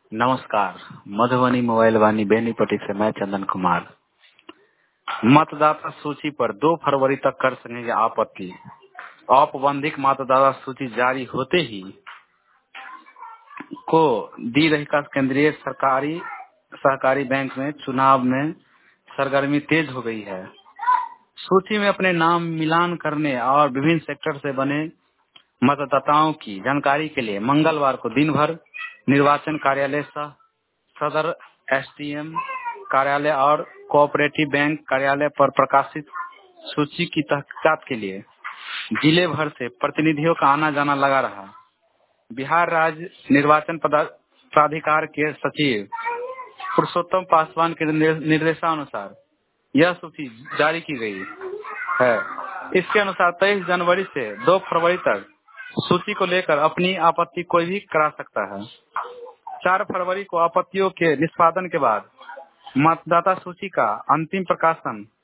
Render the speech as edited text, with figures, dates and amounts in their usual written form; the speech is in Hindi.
नमस्कार। मधुबनी मोबाइल वाणी बेनीपट्टी से मैं चंदन कुमार। मतदाता सूची पर 2 फरवरी तक कर सकेंगे आपत्ति। औपबंधिक मतदाता सूची जारी होते ही को दी रही का केंद्रीय सरकारी सहकारी बैंक में चुनाव में सरगर्मी तेज हो गई है। सूची में अपने नाम मिलान करने और विभिन्न सेक्टर से बने मतदाताओं की जानकारी के लिए मंगलवार को दिन भर निर्वाचन कार्यालय सदर एसडीएम कार्यालय और कोऑपरेटिव बैंक कार्यालय पर प्रकाशित सूची की तहकीकात के लिए जिले भर से प्रतिनिधियों का आना जाना लगा रहा। बिहार राज्य निर्वाचन प्राधिकार के सचिव पुरुषोत्तम पासवान के निर्देशानुसार यह सूची जारी की गई है। इसके अनुसार 23 जनवरी से 2 फरवरी तक सूची को लेकर अपनी आपत्ति कोई भी करा सकता है। 4 फरवरी को आपत्तियों के निष्पादन के बाद मतदाता सूची का अंतिम प्रकाशन